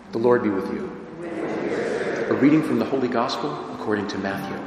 The Lord be with you. A reading from the Holy Gospel according to Matthew.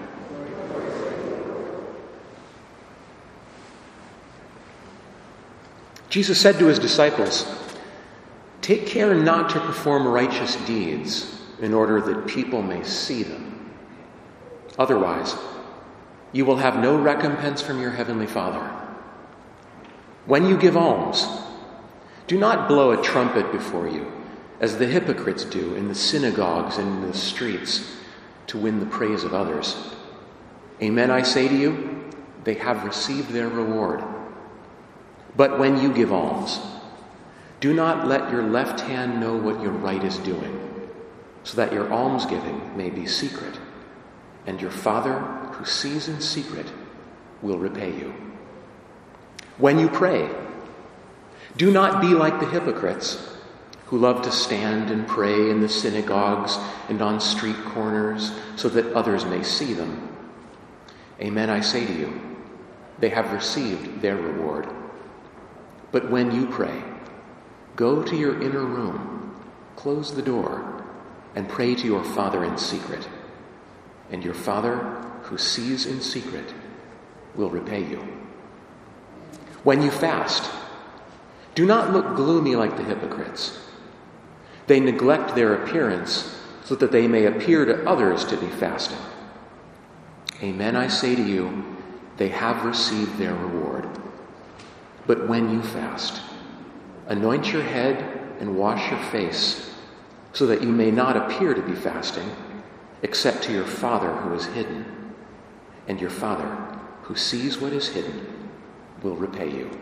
Jesus said to his disciples, "Take care not to perform righteous deeds in order that people may see them. Otherwise, you will have no recompense from your heavenly Father. When you give alms, do not blow a trumpet before you, as the hypocrites do in the synagogues and in the streets, to win the praise of others. Amen, I say to you, they have received their reward. But when you give alms, do not let your left hand know what your right is doing, so that your almsgiving may be secret, and your Father who sees in secret will repay you. When you pray, do not be like the hypocrites, who love to stand and pray in the synagogues and on street corners so that others may see them. Amen, I say to you, they have received their reward. But when you pray, go to your inner room, close the door, and pray to your Father in secret. And your Father, who sees in secret, will repay you. When you fast, do not look gloomy like the hypocrites. They neglect their appearance so that they may appear to others to be fasting. Amen, I say to you, they have received their reward. But when you fast, anoint your head and wash your face, so that you may not appear to be fasting, except to your Father who is hidden. And your Father, who sees what is hidden, will repay you."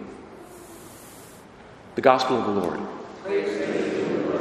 The Gospel of the Lord. Praise to you, Lord.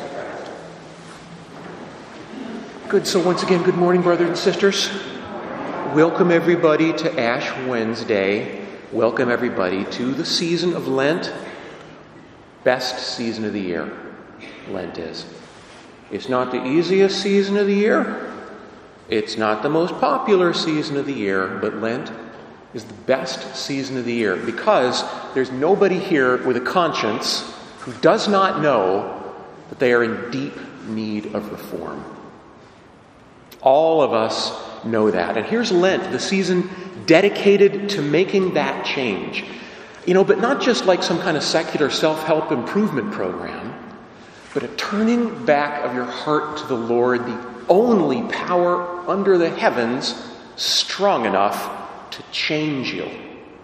Good. So once again, good morning, brothers and sisters. Welcome everybody to Ash Wednesday. Welcome everybody to the season of Lent. Best season of the year, Lent is. It's not the easiest season of the year. It's not the most popular season of the year, but Lent is the best season of the year because there's nobody here with a conscience who does not know that they are in deep need of reform. All of us know that. And here's Lent, the season dedicated to making that change. But not just like some kind of secular self-help improvement program, but a turning back of your heart to the Lord, the only power under the heavens strong enough to change you.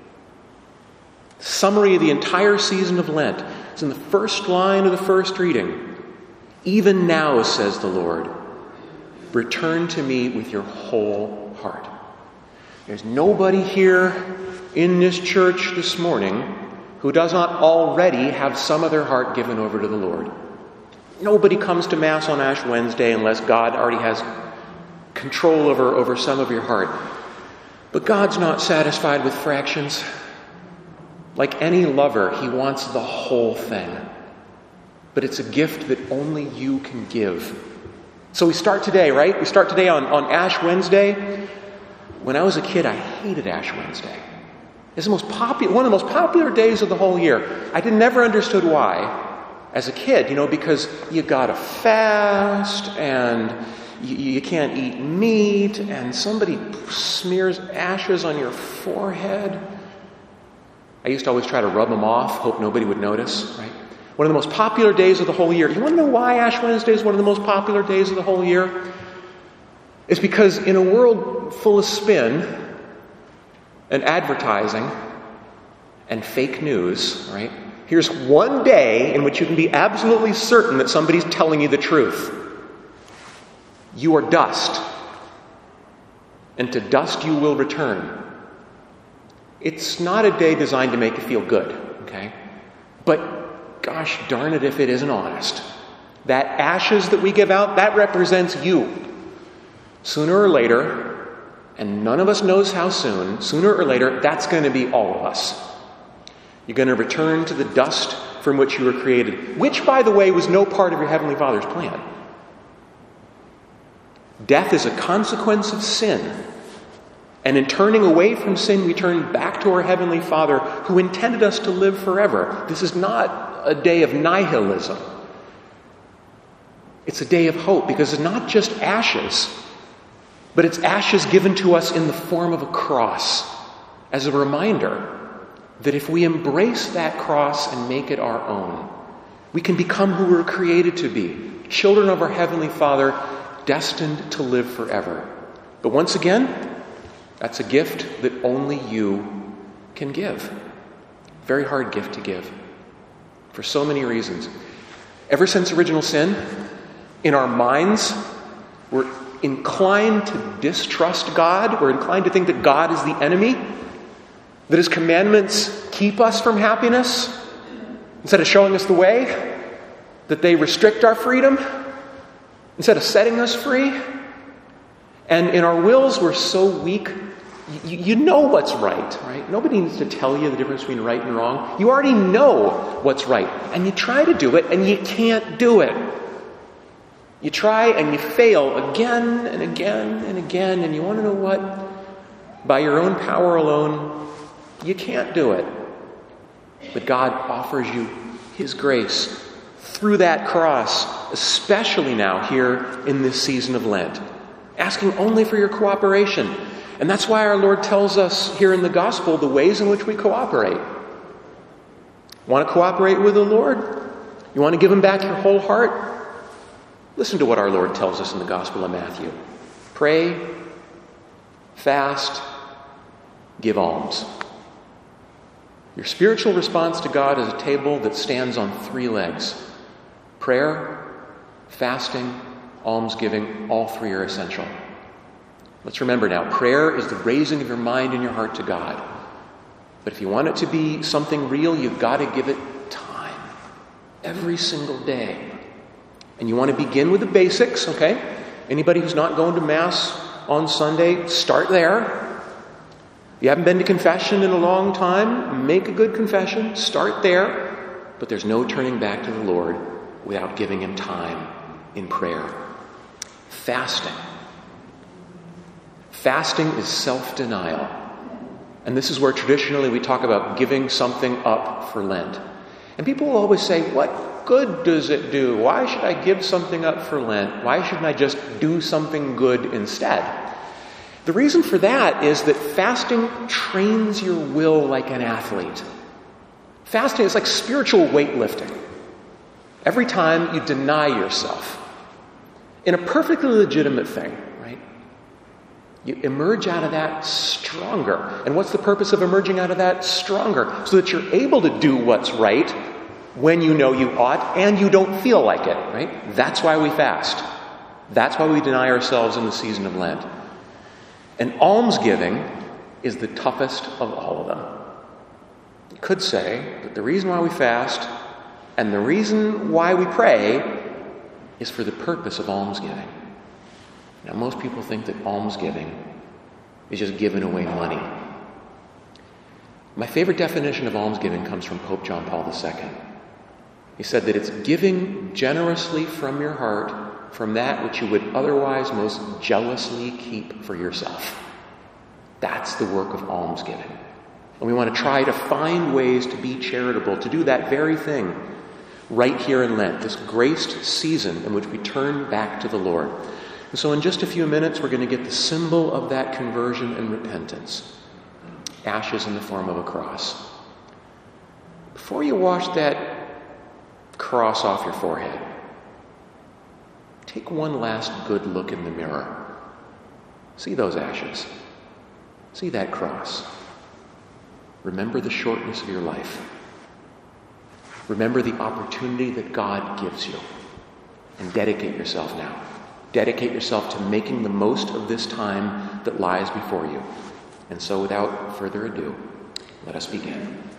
Summary of the entire season of Lent is in the first line of the first reading. "Even now, says the Lord, return to me with your whole heart." There's nobody here in this church this morning who does not already have some of their heart given over to the Lord. Nobody comes to Mass on Ash Wednesday unless God already has control over some of your heart. But God's not satisfied with fractions. Like any lover, he wants the whole thing. But it's a gift that only you can give. So we start today, right? We start today on Ash Wednesday. When I was a kid, I hated Ash Wednesday. It's one of the most popular days of the whole year. I never understood why as a kid, because you gotta fast and you can't eat meat and somebody smears ashes on your forehead. I used to always try to rub them off, hope nobody would notice, right? One of the most popular days of the whole year. You want to know why Ash Wednesday is one of the most popular days of the whole year? It's because in a world full of spin and advertising and fake news, right? Here's one day in which you can be absolutely certain that somebody's telling you the truth. You are dust, and to dust you will return. It's not a day designed to make you feel good, okay? But gosh darn it if it isn't honest. That ashes that we give out, that represents you. Sooner or later, and none of us knows how soon, sooner or later, that's going to be all of us. You're going to return to the dust from which you were created, which, by the way, was no part of your Heavenly Father's plan. Death is a consequence of sin. And in turning away from sin, we turn back to our Heavenly Father who intended us to live forever. This is not a day of nihilism. It's a day of hope because it's not just ashes, but it's ashes given to us in the form of a cross as a reminder that if we embrace that cross and make it our own, we can become who we're created to be, children of our Heavenly Father, destined to live forever. But once again, that's a gift that only you can give. Very hard gift to give for so many reasons. Ever since original sin, in our minds, we're inclined to distrust God. We're inclined to think that God is the enemy, that his commandments keep us from happiness instead of showing us the way, that they restrict our freedom instead of setting us free. And in our wills, we're so weak. You know what's right? Nobody needs to tell you the difference between right and wrong. You already know what's right. And you try to do it, and you can't do it. You try, and you fail again and again and again. And you want to know what? By your own power alone, you can't do it. But God offers you his grace through that cross, especially now here in this season of Lent, asking only for your cooperation. And that's why our Lord tells us here in the gospel the ways in which we cooperate. Want to cooperate with the Lord? You want to give him back your whole heart? Listen to what our Lord tells us in the Gospel of Matthew. Pray, fast, give alms. Your spiritual response to God is a table that stands on 3 legs. Prayer, fasting, almsgiving, all 3 are essential. Let's remember now, prayer is the raising of your mind and your heart to God. But if you want it to be something real, you've got to give it time. Every single day. And you want to begin with the basics, okay? Anybody who's not going to Mass on Sunday, start there. If you haven't been to confession in a long time, make a good confession. Start there. But there's no turning back to the Lord without giving him time in prayer. Fasting. Fasting is self-denial. And this is where traditionally we talk about giving something up for Lent. And people will always say, what good does it do? Why should I give something up for Lent? Why shouldn't I just do something good instead? The reason for that is that fasting trains your will like an athlete. Fasting is like spiritual weightlifting. Every time you deny yourself in a perfectly legitimate thing, right? You emerge out of that stronger. And what's the purpose of emerging out of that stronger? So that you're able to do what's right when you know you ought and you don't feel like it, right? That's why we fast. That's why we deny ourselves in the season of Lent. And almsgiving is the toughest of all of them. You could say that the reason why we fast and the reason why we pray is for the purpose of almsgiving. Now, most people think that almsgiving is just giving away money. My favorite definition of almsgiving comes from Pope John Paul II. He said that it's giving generously from your heart from that which you would otherwise most jealously keep for yourself. That's the work of almsgiving. And we want to try to find ways to be charitable, to do that very thing right here in Lent, this graced season in which we turn back to the Lord. And so in just a few minutes, we're going to get the symbol of that conversion and repentance. Ashes in the form of a cross. Before you wash that cross off your forehead, take one last good look in the mirror. See those ashes. See that cross. Remember the shortness of your life. Remember the opportunity that God gives you. And dedicate yourself now. Dedicate yourself to making the most of this time that lies before you. And so without further ado, let us begin.